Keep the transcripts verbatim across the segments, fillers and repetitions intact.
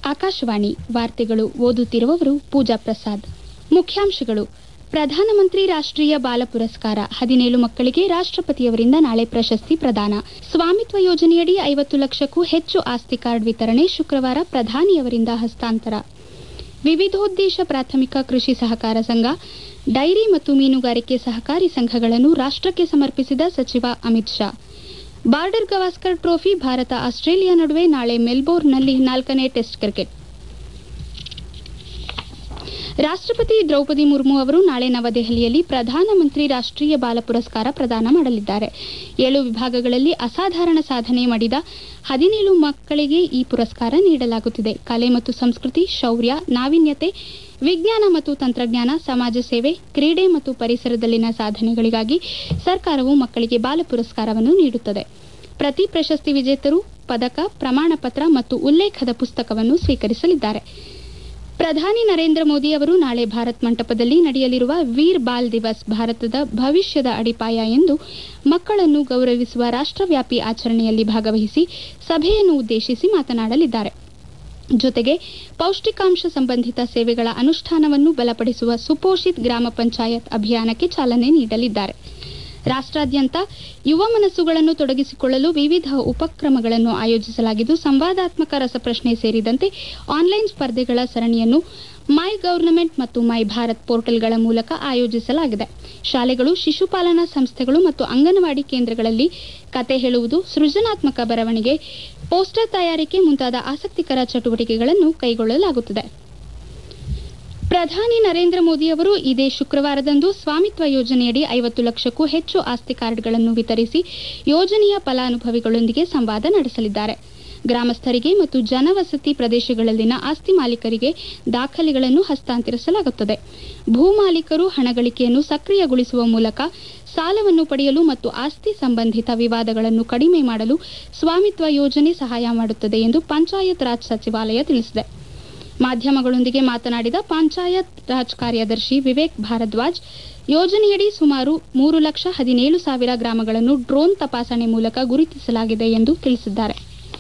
ಆಕಾಶವಾಣಿ ವಾರ್ತೆಗಳು ಓದುತ್ತಿರುವವರು ಪೂಜಾ ಪ್ರಸಾದ್. ಮುಖ್ಯಾಂಶಗಳು. ಪ್ರಧಾನಮಂತ್ರಿ ರಾಷ್ಟ್ರೀಯ ಬಾಲ ಪುರಸ್ಕಾರ ಹದಿನೇಳು ಮಕ್ಕಳಿಗೆ ರಾಷ್ಟ್ರಪತಿಯವರಿಂದ ನಾಳೆ ಪ್ರಶಸ್ತಿ ಪ್ರದಾನ. ಸ್ವಾಮಿತ್ವ ಯೋಜನೆಯಡಿ ಐವತ್ತು ಲಕ್ಷಕ್ಕೂ ಹೆಚ್ಚು ಆಸ್ತಿ ಕಾರ್ಡ್ ವಿತರಣೆ ಶುಕ್ರವಾರ ಪ್ರಧಾನಿಯವರಿಂದ ಹಸ್ತಾಂತರ. ವಿವಿಧೋದ್ದೇಶ ಪ್ರಾಥಮಿಕ ಕೃಷಿ ಸಹಕಾರ ಸಂಘ, ಡೈರಿ ಮತ್ತು ಮೀನುಗಾರಿಕೆ ಸಹಕಾರಿ ಸಂಘಗಳನ್ನು ರಾಷ್ಟ್ರಕ್ಕೆ ಸಮರ್ಪಿಸಿದ ಸಚಿವ Amit Shah. Border Gavaskar trophy Bharat Australia ನಡುವೆ ನಾಳೆ ಮೆಲ್ಬೋರ್ನ್ನಲ್ಲಿ ನಾಲ್ಕನೇ ಟೆಸ್ಟ್ ಕ್ರಿಕೆಟ್. ರಾಷ್ಟ್ರಪತಿ ದ್ರೌಪದಿ ಮುರ್ಮು ಅವರು ನಾಳೆ ನವದೆಹಲಿಯಲ್ಲಿ ಪ್ರಧಾನಮಂತ್ರಿ ರಾಷ್ಟ್ರೀಯ ಬಾಲ ಪುರಸ್ಕಾರ ಪ್ರದಾನ ಮಾಡಲಿದ್ದಾರೆ. ಏಳು ವಿಭಾಗಗಳಲ್ಲಿ ಅಸಾಧಾರಣ ಸಾಧನೆ ಮಾಡಿದ ಹದಿನೇಳು ಮಕ್ಕಳಿಗೆ ಈ ಪುರಸ್ಕಾರ ನೀಡಲಾಗುತ್ತಿದೆ. ಕಲೆ ಮತ್ತು ಸಂಸ್ಕೃತಿ, ಶೌರ್ಯ, ನಾವೀನ್ಯತೆ, ವಿಜ್ಞಾನ ಮತ್ತು ತಂತ್ರಜ್ಞಾನ, ಸಮಾಜ ಸೇವೆ, ಕ್ರೀಡೆ ಮತ್ತು ಪರಿಸರದಲ್ಲಿನ ಸಾಧನೆಗಳಿಗಾಗಿ ಸರ್ಕಾರವು ಮಕ್ಕಳಿಗೆ ಬಾಲ ಪುರಸ್ಕಾರವನ್ನು ನೀಡುತ್ತದೆ. ಪ್ರತಿ ಪ್ರಶಸ್ತಿ ವಿಜೇತರು ಪದಕ, ಪ್ರಮಾಣ ಪತ್ರ ಮತ್ತು ಉಲ್ಲೇಖದ ಪುಸ್ತಕವನ್ನು ಸ್ವೀಕರಿಸಲಿದ್ದಾರೆ. ಪ್ರಧಾನಿ ನರೇಂದ್ರ ಮೋದಿ ಅವರು ನಾಳೆ ಭಾರತ್ ಮಂಟಪದಲ್ಲಿ ನಡೆಯಲಿರುವ ವೀರ್ ಬಾಲ್ ದಿವಸ್ ಭಾರತದ ಭವಿಷ್ಯದ ಅಡಿಪಾಯ ಎಂದು ಮಕ್ಕಳನ್ನು ಗೌರವಿಸುವ ರಾಷ್ಟ್ರವ್ಯಾಪಿ ಆಚರಣೆಯಲ್ಲಿ ಭಾಗವಹಿಸಿ ಸಭೆಯನ್ನು ಉದ್ದೇಶಿಸಿ ಮಾತನಾಡಲಿದ್ದಾರೆ. ಜೊತೆಗೆ ಪೌಷ್ಟಿಕಾಂಶ ಸಂಬಂಧಿತ ಸೇವೆಗಳ ಅನುಷ್ಠಾನವನ್ನು ಬಲಪಡಿಸುವ ಸುಪೋಷಿತ್ ಗ್ರಾಮ ಪಂಚಾಯತ್ ಅಭಿಯಾನಕ್ಕೆ ಚಾಲನೆ ನೀಡಲಿದ್ದಾರೆ. ರಾಷ್ಟ್ರಾದ್ಯಂತ ಯುವ ಮನಸ್ಸುಗಳನ್ನು ತೊಡಗಿಸಿಕೊಳ್ಳಲು ವಿವಿಧ ಉಪಕ್ರಮಗಳನ್ನು ಆಯೋಜಿಸಲಾಗಿದ್ದು, ಸಂವಾದಾತ್ಮಕ ರಸಪ್ರಶ್ನೆ ಸೇರಿದಂತೆ ಆನ್ಲೈನ್ ಸ್ಪರ್ಧೆಗಳ ಸರಣಿಯನ್ನು ಮೈ ಗವರ್ನಮೆಂಟ್ ಮತ್ತು ಮೈ ಭಾರತ್ ಪೋರ್ಟಲ್ಗಳ ಮೂಲಕ ಆಯೋಜಿಸಲಾಗಿದೆ. ಶಾಲೆಗಳು, ಶಿಶುಪಾಲನಾ ಸಂಸ್ಥೆಗಳು ಮತ್ತು ಅಂಗನವಾಡಿ ಕೇಂದ್ರಗಳಲ್ಲಿ ಕತೆ ಹೇಳುವುದು, ಸೃಜನಾತ್ಮಕ ಬರವಣಿಗೆ, ಪೋಸ್ಟರ್ ತಯಾರಿಕೆ ಮುಂತಾದ ಆಸಕ್ತಿಕರ ಚಟುವಟಿಕೆಗಳನ್ನು ಕೈಗೊಳ್ಳಲಾಗುತ್ತದೆ. ಪ್ರಧಾನಿ ನರೇಂದ್ರ ಮೋದಿ ಅವರು ಇದೇ ಶುಕ್ರವಾರದಂದು ಸ್ವಾಮಿತ್ವ ಯೋಜನೆಯಡಿ ಐವತ್ತು ಲಕ್ಷಕ್ಕೂ ಹೆಚ್ಚು ಆಸ್ತಿ ಕಾರ್ಡ್ಗಳನ್ನು ವಿತರಿಸಿ ಯೋಜನೆಯ ಫಲಾನುಭವಿಗಳೊಂದಿಗೆ ಸಂವಾದ ನಡೆಸಲಿದ್ದಾರೆ. ಗ್ರಾಮಸ್ಥರಿಗೆ ಮತ್ತು ಜನವಸತಿ ಪ್ರದೇಶಗಳಲ್ಲಿನ ಆಸ್ತಿ ಮಾಲೀಕರಿಗೆ ದಾಖಲೆಗಳನ್ನು ಹಸ್ತಾಂತರಿಸಲಾಗುತ್ತದೆ. ಭೂ ಮಾಲೀಕರು ಹಣ ಗಳಿಕೆಯನ್ನು ಸಕ್ರಿಯಗೊಳಿಸುವ ಮೂಲಕ ಸಾಲವನ್ನು ಪಡೆಯಲು ಮತ್ತು ಆಸ್ತಿ ಸಂಬಂಧಿತ ವಿವಾದಗಳನ್ನು ಕಡಿಮೆ ಮಾಡಲು ಸ್ವಾಮಿತ್ವ ಯೋಜನೆ ಸಹಾಯ ಮಾಡುತ್ತದೆ ಎಂದು ಪಂಚಾಯತ್ ರಾಜ್ ಸಚಿವಾಲಯ ತಿಳಿಸಿದೆ. ಮಾಧ್ಯಮಗಳೊಂದಿಗೆ ಮಾತನಾಡಿದ ಪಂಚಾಯತ್ ರಾಜ್ ಕಾರ್ಯದರ್ಶಿ ವಿವೇಕ್ ಭಾರದ್ವಾಜ್, ಯೋಜನೆಯಡಿ ಸುಮಾರು ಮೂರು ಲಕ್ಷ ಹದಿನೇಳು ಸಾವಿರ ಗ್ರಾಮಗಳನ್ನು ಡ್ರೋನ್ ತಪಾಸಣೆ ಮೂಲಕ ಗುರುತಿಸಲಾಗಿದೆ ಎಂದು ತಿಳಿಸಿದ್ದಾರೆ.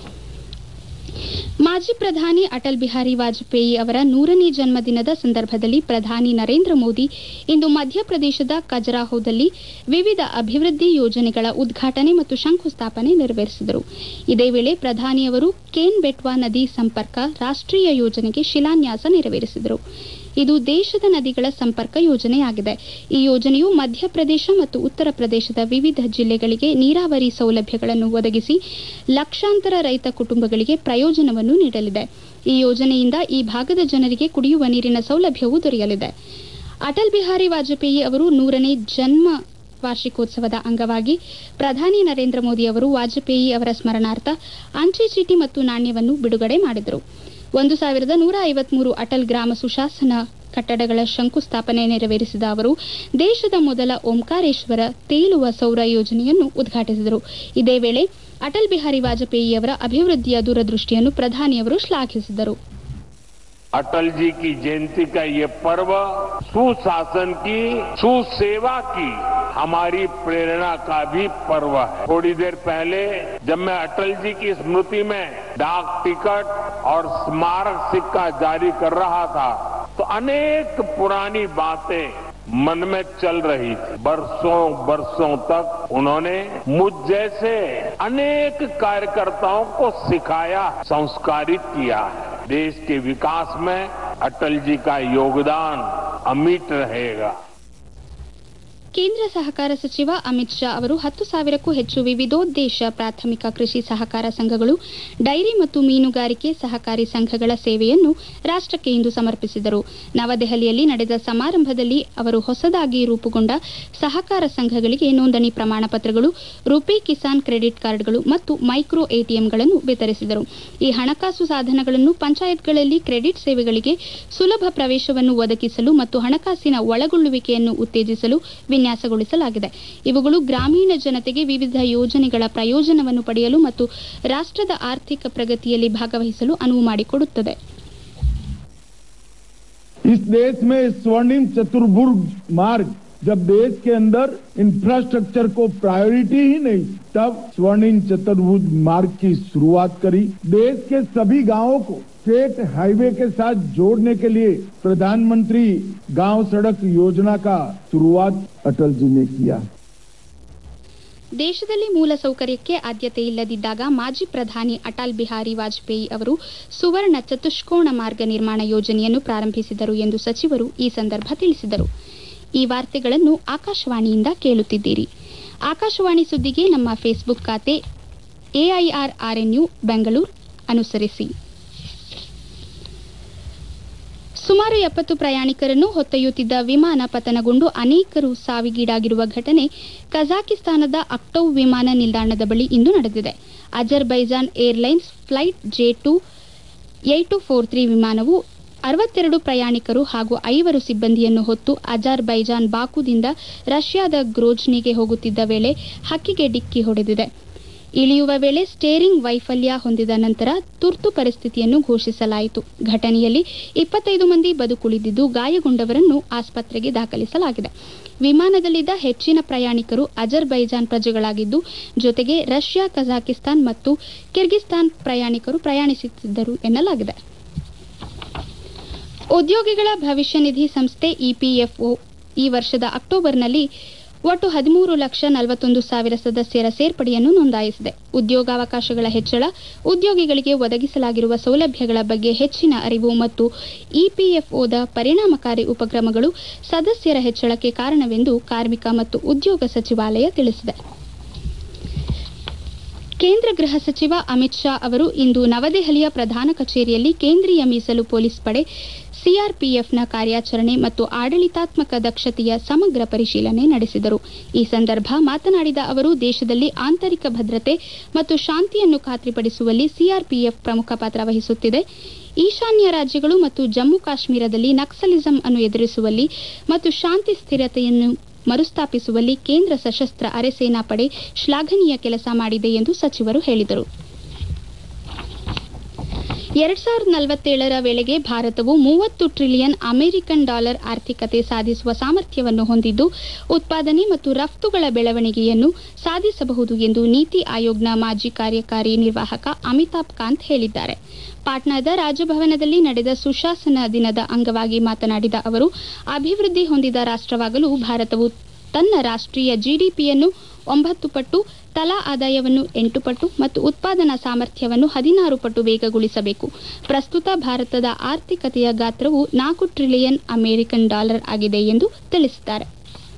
ಮಾಜಿ ಪ್ರಧಾನಿ ಅಟಲ್ ಬಿಹಾರಿ ವಾಜಪೇಯಿ ಅವರ ನೂರನೇ ಜನ್ಮದಿನದ ಸಂದರ್ಭದಲ್ಲಿ ಪ್ರಧಾನಿ ನರೇಂದ್ರ ಮೋದಿ ಇಂದು ಮಧ್ಯಪ್ರದೇಶದ ಖಜುರಾಹೋದಲ್ಲಿ ವಿವಿಧ ಅಭಿವೃದ್ಧಿ ಯೋಜನೆಗಳ ಉದ್ಘಾಟನೆ ಮತ್ತು ಶಂಕುಸ್ಥಾಪನೆ ನೆರವೇರಿಸಿದರು. ಇದೇ ವೇಳೆ ಪ್ರಧಾನಿಯವರು ಕೇನ್ ಬೆಟ್ವಾ ನದಿ ಸಂಪರ್ಕ ರಾಷ್ಟ್ರೀಯ ಯೋಜನೆಗೆ ಶಿಲಾನ್ಯಾಸ ನೆರವೇರಿಸಿದರು. ಇದು ದೇಶದ ನದಿಗಳ ಸಂಪರ್ಕ ಯೋಜನೆಯಾಗಿದೆ. ಈ ಯೋಜನೆಯು ಮಧ್ಯಪ್ರದೇಶ ಮತ್ತು ಉತ್ತರ ಪ್ರದೇಶದ ವಿವಿಧ ಜಿಲ್ಲೆಗಳಿಗೆ ನೀರಾವರಿ ಸೌಲಭ್ಯಗಳನ್ನು ಒದಗಿಸಿ ಲಕ್ಷಾಂತರ ರೈತ ಕುಟುಂಬಗಳಿಗೆ ಪ್ರಯೋಜನವನ್ನು ನೀಡಲಿದೆ. ಈ ಯೋಜನೆಯಿಂದ ಈ ಭಾಗದ ಜನರಿಗೆ ಕುಡಿಯುವ ನೀರಿನ ಸೌಲಭ್ಯವೂ ದೊರೆಯಲಿದೆ. ಅಟಲ್ ಬಿಹಾರಿ ವಾಜಪೇಯಿ ಅವರು ನೂರನೇ ಜನ್ಮ ವಾರ್ಷಿಕೋತ್ಸವದ ಅಂಗವಾಗಿ ಪ್ರಧಾನಿ ನರೇಂದ್ರ ಮೋದಿ ಅವರು ವಾಜಪೇಯಿ ಅವರ ಸ್ಮರಣಾರ್ಥ ಅಂಚೆ ಚೀಟಿ ಮತ್ತು ನಾಣ್ಯವನ್ನು ಬಿಡುಗಡೆ ಮಾಡಿದರು. ಒಂದು ಸಾವಿರದ ನೂರ ಐವತ್ಮೂರು ಅಟಲ್ ಗ್ರಾಮ ಸುಶಾಸನ ಕಟ್ಟಡಗಳ ಶಂಕುಸ್ಥಾಪನೆ ನೆರವೇರಿಸಿದ ಅವರು ದೇಶದ ಮೊದಲ ಓಂಕಾರೇಶ್ವರ ತೇಲುವ ಸೌರ ಯೋಜನೆಯನ್ನು ಉದ್ಘಾಟಿಸಿದರು. ಇದೇ ವೇಳೆ ಅಟಲ್ ಬಿಹಾರಿ ವಾಜಪೇಯಿಯವರ ಅಭಿವೃದ್ಧಿಯ ದೂರದೃಷ್ಟಿಯನ್ನು ಪ್ರಧಾನಿಯವರು ಶ್ಲಾಘಿಸಿದರು. अटल जी की जयंती का ये पर्व सुशासन की, सुसेवा की हमारी प्रेरणा का भी पर्व है. थोड़ी देर पहले जब मैं अटल जी की स्मृति में डाक टिकट और स्मारक सिक्का जारी कर रहा था तो अनेक पुरानी बातें मन में चल रही थी. बरसों बरसों तक उन्होंने मुझ जैसे अनेक कार्यकर्ताओं को सिखाया, संस्कारित किया है. देश के विकास में अटल जी का योगदान अमिट रहेगा. ಕೇಂದ್ರ ಸಹಕಾರ ಸಚಿವ ಅಮಿತ್ ಶಾ ಅವರು ಹತ್ತು ಸಾವಿರಕ್ಕೂ ಹೆಚ್ಚು ವಿವಿಧೋದ್ದೇಶ ಪ್ರಾಥಮಿಕ ಕೃಷಿ ಸಹಕಾರ ಸಂಘಗಳು, ಡೈರಿ ಮತ್ತು ಮೀನುಗಾರಿಕೆ ಸಹಕಾರಿ ಸಂಘಗಳ ಸೇವೆಯನ್ನು ರಾಷ್ಟ್ರಕ್ಕೆ ಇಂದು ಸಮರ್ಪಿಸಿದರು. ನವದೆಹಲಿಯಲ್ಲಿ ನಡೆದ ಸಮಾರಂಭದಲ್ಲಿ ಅವರು ಹೊಸದಾಗಿ ರೂಪುಗೊಂಡ ಸಹಕಾರ ಸಂಘಗಳಿಗೆ ನೋಂದಣಿ ಪ್ರಮಾಣ ಪತ್ರಗಳು, ರುಪೇ ಕಿಸಾನ್ ಕ್ರೆಡಿಟ್ ಕಾರ್ಡ್ಗಳು ಮತ್ತು ಮೈಕ್ರೋ ಎಟಿಎಂಗಳನ್ನು ವಿತರಿಸಿದರು. ಈ ಹಣಕಾಸು ಸಾಧನಗಳನ್ನು ಪಂಚಾಯತ್ಗಳಲ್ಲಿ ಕ್ರೆಡಿಟ್ ಸೇವೆಗಳಿಗೆ ಸುಲಭ ಪ್ರವೇಶವನ್ನು ಒದಗಿಸಲು ಮತ್ತು ಹಣಕಾಸಿನ ಒಳಗೊಳ್ಳುವಿಕೆಯನ್ನು ಉತ್ತೇಜಿಸಲು ವಿನ್ಯಾಸಗೊಳಿಸಲಾಗಿದೆ. ಇವುಗಳು ಗ್ರಾಮೀಣ ಜನತೆಗೆ ವಿವಿಧ ಯೋಜನೆಗಳ ಪ್ರಯೋಜನವನ್ನು ಪಡೆಯಲು ಮತ್ತು ರಾಷ್ಟ್ರದ ಆರ್ಥಿಕ ಪ್ರಗತಿಯಲ್ಲಿ ಭಾಗವಹಿಸಲು ಅನುವು ಮಾಡಿಕೊಡುತ್ತದೆ. इस देश में स्वर्णिम चतुर्भुज मार्ग जब देश के अंदर इंफ्रास्ट्रक्चर को प्रायोरिटी ही नहीं, तब स्वर्णिम चतुर्भुज मार्ग की शुरुआत करी. देश के सभी गांवों को स्टेट हाईवे के साथ जोड़ने के लिए प्रधानमंत्री गांव सड़क योजना का शुरुआत अटल जी ने किया। ದೇಶದಲ್ಲಿ ಮೂಲಸೌಕರ್ಯಕ್ಕೆ ಆದ್ಯತೆ ಇಲ್ಲದಿದ್ದಾಗ ಮಾಜಿ ಪ್ರಧಾನಿ ಅಟಲ್ ಬಿಹಾರಿ ವಾಜಪೇಯಿ ಅವರು ಸುವರ್ಣ ಚತುಷ್ಕೋಣ ಮಾರ್ಗ ನಿರ್ಮಾಣ ಯೋಜನೆಯನ್ನು ಪ್ರಾರಂಭಿಸಿದರು ಎಂದು ಸಚಿವರು ಈ ಸಂದರ್ಭ ತಿಳಿಸಿದರು. ಈ ವಾರ್ತೆಗಳನ್ನು ಆಕಾಶವಾಣಿಯಿಂದ ಕೇಳುತ್ತಿದ್ದೀರಿ. ಆಕಾಶವಾಣಿ ಸುದ್ದಿಗೆ ನಮ್ಮ ಫೇಸ್ಬುಕ್ ಖಾತೆ ಎಐಆರ್ ಆರ್ಎನ್ಯು ಬೆಂಗಳೂರು ಅನುಸರಿಸಿ. ಸುಮಾರು ಎಪ್ಪತ್ತು ಪ್ರಯಾಣಿಕರನ್ನು ಹೊತ್ತೊಯ್ಯುತ್ತಿದ್ದ ವಿಮಾನ ಪತನಗೊಂಡು ಅನೇಕರು ಸಾವಿಗೀಡಾಗಿರುವ ಘಟನೆ ಕಜಾಕಿಸ್ತಾನದ ಅಕ್ಟೌವ್ ವಿಮಾನ ನಿಲ್ದಾಣದ ಬಳಿ ಇಂದು ನಡೆದಿದೆ. Azerbaijan Airlines flight J two eight two four three ವಿಮಾನವು ಅರವತ್ತೆರಡು ಪ್ರಯಾಣಿಕರು ಹಾಗೂ ಐವರು ಸಿಬ್ಬಂದಿಯನ್ನು ಹೊತ್ತು ಅಜರ್ಬೈಜಾನ್ ಬಾಕುದಿಂದ ರಷ್ಯಾದ ಗ್ರೋಜ್ನಿಗೆ ಹೋಗುತ್ತಿದ್ದ ವೇಳೆ ಹಕ್ಕಿಗೆ ಡಿಕ್ಕಿ ಹೊಡೆದಿದೆ. ಇಳಿಯುವ ವೇಳೆ ಸ್ಟೇರಿಂಗ್ ವೈಫಲ್ಯ ಹೊಂದಿದ ನಂತರ ತುರ್ತು ಪರಿಸ್ಥಿತಿಯನ್ನು ಘೋಷಿಸಲಾಯಿತು. ಘಟನೆಯಲ್ಲಿ ಇಪ್ಪತ್ತೈದು ಮಂದಿ ಬದುಕುಳಿದಿದ್ದು ಗಾಯಗೊಂಡವರನ್ನು ಆಸ್ಪತ್ರೆಗೆ ದಾಖಲಿಸಲಾಗಿದೆ. ವಿಮಾನದಲ್ಲಿದ್ದ ಹೆಚ್ಚಿನ ಪ್ರಯಾಣಿಕರು ಅಜರ್ಬೈಜಾನ್ ಪ್ರಜೆಗಳಾಗಿದ್ದು, ಜೊತೆಗೆ ರಷ್ಯಾ, ಕಜಾಕಿಸ್ತಾನ್ ಮತ್ತು ಕಿರ್ಗಿಸ್ತಾನ್ ಪ್ರಯಾಣಿಕರು ಪ್ರಯಾಣಿಸುತ್ತಿದ್ದರು ಎನ್ನಲಾಗಿದೆ. ಉದ್ಯೋಗಿಗಳ ಭವಿಷ್ಯ ನಿಧಿ ಸಂಸ್ಥೆ ಇಪಿಎಫ್ಒ ಈ ವರ್ಷದ ಅಕ್ಟೋಬರ್ನಲ್ಲಿ ಒಟ್ಟು ಹದಿಮೂರು ಲಕ್ಷ ನಲವತ್ತೊಂದು ಸಾವಿರ ಸದಸ್ಯರ ಸೇರ್ಪಡೆಯನ್ನು ನೋಂದಾಯಿಸಿದೆ. ಉದ್ಯೋಗಾವಕಾಶಗಳ ಹೆಚ್ಚಳ, ಉದ್ಯೋಗಿಗಳಿಗೆ ಒದಗಿಸಲಾಗಿರುವ ಸೌಲಭ್ಯಗಳ ಬಗ್ಗೆ ಹೆಚ್ಚಿನ ಅರಿವು ಮತ್ತು ಇಪಿಎಫ್ಒದ ಪರಿಣಾಮಕಾರಿ ಉಪಕ್ರಮಗಳು ಸದಸ್ಯರ ಹೆಚ್ಚಳಕ್ಕೆ ಕಾರಣವೆಂದು ಕಾರ್ಮಿಕ ಮತ್ತು ಉದ್ಯೋಗ ಸಚಿವಾಲಯ ತಿಳಿಸಿದೆ. ಕೇಂದ್ರ ಗೃಹ ಸಚಿವ ಅಮಿತ್ ಶಾ ಅವರು ಇಂದು ನವದೆಹಲಿಯ ಪ್ರಧಾನ ಕಚೇರಿಯಲ್ಲಿ ಕೇಂದ್ರೀಯ ಮೀಸಲು ಪೊಲೀಸ್ ಪಡೆ ಸಿಆರ್ಪಿಎಫ್ನ ಕಾರ್ಯಾಚರಣೆ ಮತ್ತು ಆಡಳಿತಾತ್ಮಕ ದಕ್ಷತೆಯ ಸಮಗ್ರ ಪರಿಶೀಲನೆ ನಡೆಸಿದರು. ಈ ಸಂದರ್ಭ ಮಾತನಾಡಿದ ಅವರು, ದೇಶದಲ್ಲಿ ಆಂತರಿಕ ಭದ್ರತೆ ಮತ್ತು ಶಾಂತಿಯನ್ನು ಖಾತ್ರಿಪಡಿಸುವಲ್ಲಿ ಸಿಆರ್ಪಿಎಫ್ ಪ್ರಮುಖ ಪಾತ್ರ ವಹಿಸುತ್ತಿದೆ. ಈಶಾನ್ಯ ರಾಜ್ಯಗಳು ಮತ್ತು ಜಮ್ಮು ಕಾಶ್ಮೀರದಲ್ಲಿ ನಕ್ಸಲಿಸಂ ಅನ್ನು ಎದುರಿಸುವಲ್ಲಿ ಮತ್ತು ಶಾಂತಿ ಸ್ಥಿರತೆಯನ್ನು ಮರುಸ್ಥಾಪಿಸುವಲ್ಲಿ ಕೇಂದ್ರ ಸಶಸ್ತ್ರ ಅರೆಸೇನಾ ಪಡೆ ಶ್ಲಾಘನೀಯ ಕೆಲಸ ಮಾಡಿದೆ ಎಂದು ಸಚಿವರು ಹೇಳಿದರು. ಎರಡ್ ಸಾವಿರದ ನಲವತ್ತೇಳರ ವೇಳೆಗೆ ಭಾರತವು ಮೂವತ್ತು ಟ್ರಿಲಿಯನ್ ಅಮೆರಿಕನ್ ಡಾಲರ್ ಆರ್ಥಿಕತೆ ಸಾಧಿಸುವ ಸಾಮರ್ಥ್ಯವನ್ನು ಹೊಂದಿದ್ದು, ಉತ್ಪಾದನೆ ಮತ್ತು ರಫ್ತುಗಳ ಬೆಳವಣಿಗೆಯನ್ನು ಸಾಧಿಸಬಹುದು ಎಂದು ನೀತಿ ಆಯೋಗ್ನ ಮಾಜಿ ಕಾರ್ಯಕಾರಿ ನಿರ್ವಾಹಕ ಅಮಿತಾಬ್ ಕಾಂತ್ ಹೇಳಿದ್ದಾರೆ. ಪಾಟ್ನಾದ ರಾಜಭವನದಲ್ಲಿ ನಡೆದ ಸುಶಾಸನ ದಿನದ ಅಂಗವಾಗಿ ಮಾತನಾಡಿದ ಅವರು, ಅಭಿವೃದ್ಧಿ ಹೊಂದಿದ ರಾಷ್ಟವಾಗಲು ಭಾರತವು ತನ್ನ ರಾಷ್ಟೀಯ ಜಿಡಿಪಿಯನ್ನು ಒಂಬತ್ತು ಪಟ್ಟು, ತಲಾ ಆದಾಯವನ್ನು ಎಂಟು ಪಟ್ಟು ಮತ್ತು ಉತ್ಪಾದನಾ ಸಾಮರ್ಥ್ಯವನ್ನು ಹದಿನಾರು ಪಟ್ಟು ವೇಗಗೊಳಿಸಬೇಕು. ಪ್ರಸ್ತುತ ಭಾರತದ ಆರ್ಥಿಕತೆಯ ಗಾತ್ರವು ನಾಲ್ಕು ಟ್ರಿಲಿಯನ್ ಅಮೆರಿಕನ್ ಡಾಲರ್ ಆಗಿದೆ ಎಂದು ತಿಳಿಸಿದ್ದಾರೆ.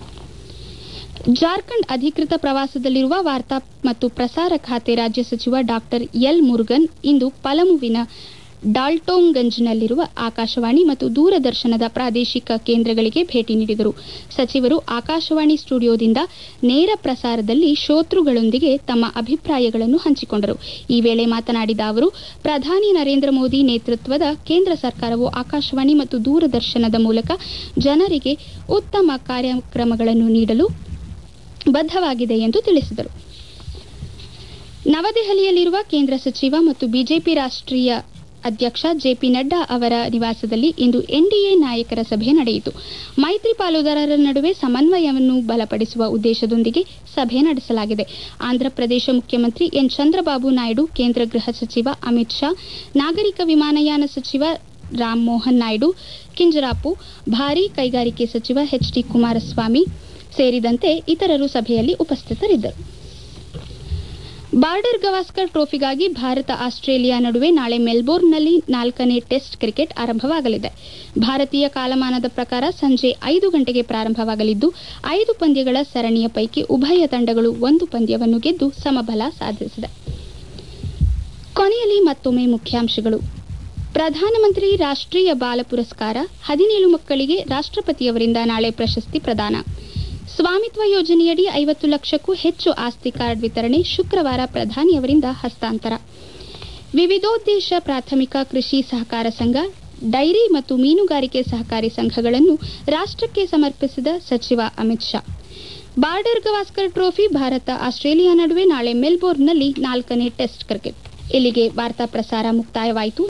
ಜಾರ್ಖಂಡ್ ಅಧಿಕೃತ ಪ್ರವಾಸದಲ್ಲಿರುವ ವಾರ್ತಾ ಮತ್ತು ಪ್ರಸಾರ ಖಾತೆ ರಾಜ್ಯ ಸಚಿವ ಡಾ ಎಲ್ ಮುರುಗನ್ ಇಂದು ಪಲಮುವಿನ ಡಾಲ್ಟೋಂಗಂಜ್ನಲ್ಲಿರುವ ಆಕಾಶವಾಣಿ ಮತ್ತು ದೂರದರ್ಶನದ ಪ್ರಾದೇಶಿಕ ಕೇಂದ್ರಗಳಿಗೆ ಭೇಟಿ ನೀಡಿದರು. ಸಚಿವರು ಆಕಾಶವಾಣಿ ಸ್ಟುಡಿಯೋದಿಂದ ನೇರ ಪ್ರಸಾರದಲ್ಲಿ ಶ್ರೋತೃಗಳೊಂದಿಗೆ ತಮ್ಮ ಅಭಿಪ್ರಾಯಗಳನ್ನು ಹಂಚಿಕೊಂಡರು. ಈ ವೇಳೆ ಮಾತನಾಡಿದ ಅವರು, ಪ್ರಧಾನಿ ನರೇಂದ್ರ ಮೋದಿ ನೇತೃತ್ವದ ಕೇಂದ್ರ ಸರ್ಕಾರವು ಆಕಾಶವಾಣಿ ಮತ್ತು ದೂರದರ್ಶನದ ಮೂಲಕ ಜನರಿಗೆ ಉತ್ತಮ ಕಾರ್ಯಕ್ರಮಗಳನ್ನು ನೀಡಲು ಬದ್ಧವಾಗಿದೆ ಎಂದು ತಿಳಿಸಿದರು. ನವದೆಹಲಿಯಲ್ಲಿರುವ ಕೇಂದ್ರ ಸಚಿವ ಮತ್ತು ಬಿಜೆಪಿ ರಾಷ್ಟ್ರೀಯ ಅಧ್ಯಕ್ಷ ಜೆಪಿ ನಡ್ಡಾ ಅವರ ನಿವಾಸದಲ್ಲಿ ಇಂದು ಎನ್ಡಿಎ ನಾಯಕರ ಸಭೆ ನಡೆಯಿತು. ಮೈತ್ರಿ ಪಾಲುದಾರರ ನಡುವೆ ಸಮನ್ವಯವನ್ನು ಬಲಪಡಿಸುವ ಉದ್ದೇಶದೊಂದಿಗೆ ಸಭೆ ನಡೆಸಲಾಗಿದೆ. ಆಂಧ್ರಪ್ರದೇಶ ಮುಖ್ಯಮಂತ್ರಿ ಎನ್ ಚಂದ್ರಬಾಬು ನಾಯ್ಡು, ಕೇಂದ್ರ ಗೃಹ ಸಚಿವ ಅಮಿತ್ ಶಾ, ನಾಗರಿಕ ವಿಮಾನಯಾನ ಸಚಿವ ರಾಮ್ ಮೋಹನ್ ನಾಯ್ಡು, ಕಿಂಜರಾಪು, ಭಾರೀ ಕೈಗಾರಿಕೆ ಸಚಿವ ಎಚ್ ಡಿ ಕುಮಾರಸ್ವಾಮಿ ಸೇರಿದಂತೆ ಇತರರು ಸಭೆಯಲ್ಲಿ ಉಪಸ್ಥಿತರಿದ್ದರು. ಬಾರ್ಡರ್ ಗವಾಸ್ಕರ್ ಟ್ರೋಫಿಗಾಗಿ ಭಾರತ ಆಸ್ಟ್ರೇಲಿಯಾ ನಡುವೆ ನಾಳೆ ಮೆಲ್ಬೋರ್ನ್ನಲ್ಲಿ ನಾಲ್ಕನೇ ಟೆಸ್ಟ್ ಕ್ರಿಕೆಟ್ ಆರಂಭವಾಗಲಿದೆ. ಭಾರತೀಯ ಕಾಲಮಾನದ ಪ್ರಕಾರ ಸಂಜೆ ಐದು ಗಂಟೆಗೆ ಪ್ರಾರಂಭವಾಗಲಿದ್ದು, ಐದು ಪಂದ್ಯಗಳ ಸರಣಿಯ ಪೈಕಿ ಉಭಯ ತಂಡಗಳು ಒಂದು ಪಂದ್ಯವನ್ನು ಗೆದ್ದು ಸಮಬಲ ಸಾಧಿಸಿದೆ. ಕೊನೆಯಲ್ಲಿ ಮತ್ತೊಮ್ಮೆ ಮುಖ್ಯಾಂಶಗಳು. ಪ್ರಧಾನಮಂತ್ರಿ ರಾಷ್ಟ್ರೀಯ ಬಾಲ ಪುರಸ್ಕಾರ, ಹದಿನೇಳು ಮಕ್ಕಳಿಗೆ ರಾಷ್ಟ್ರಪತಿಯವರಿಂದ ನಾಳೆ ಪ್ರಶಸ್ತಿ ಪ್ರದಾನ. ಸ್ವಾಮಿತ್ವ ಯೋಜನೆಯಡಿ ಐವತ್ತು ಲಕ್ಷಕ್ಕೂ ಹೆಚ್ಚು ಆಸ್ತಿ ಕಾರ್ಡ್ ವಿತರಣೆ, ಶುಕ್ರವಾರ ಪ್ರಧಾನಿಯವರಿಂದ ಹಸ್ತಾಂತರ. ವಿವಿಧೋದ್ದೇಶ ಪ್ರಾಥಮಿಕ ಕೃಷಿ ಸಹಕಾರ ಸಂಘ, ಡೈರಿ ಮತ್ತು ಮೀನುಗಾರಿಕೆ ಸಹಕಾರಿ ಸಂಘಗಳನ್ನು ರಾಷ್ಟ್ರಕ್ಕೆ ಸಮರ್ಪಿಸಿದ ಸಚಿವ Amit Shah. Border Gavaskar trophy, Bharat Australia ನಡುವೆ ನಾಳೆ ಮೆಲ್ಬೋರ್ನ್ನಲ್ಲಿ ನಾಲ್ಕನೇ ಟೆಸ್ಟ್ ಕ್ರಿಕೆಟ್. ಇಲ್ಲಿಗೆ ವಾರ್ತಾ ಪ್ರಸಾರ ಮುಕ್ತಾಯವಾಯಿತು.